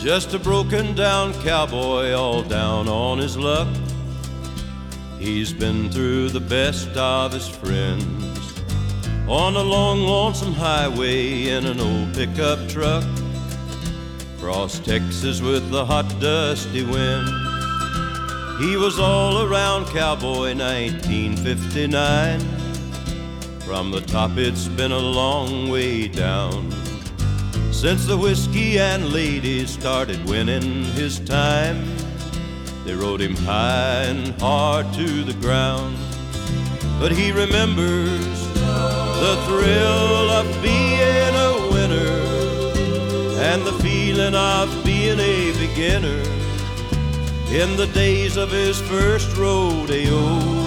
Just a broken down cowboy all down on his luck. He's been through the best of his friends on a long lonesome highway in an old pickup truck, across Texas with the hot dusty wind. He was all around cowboy 1959. From the top it's been a long way down since the whiskey and ladies started winning his time. They rode him high and hard to the ground, but he remembers the thrill of being a winner and the feeling of being a beginner in the days of his first rodeo.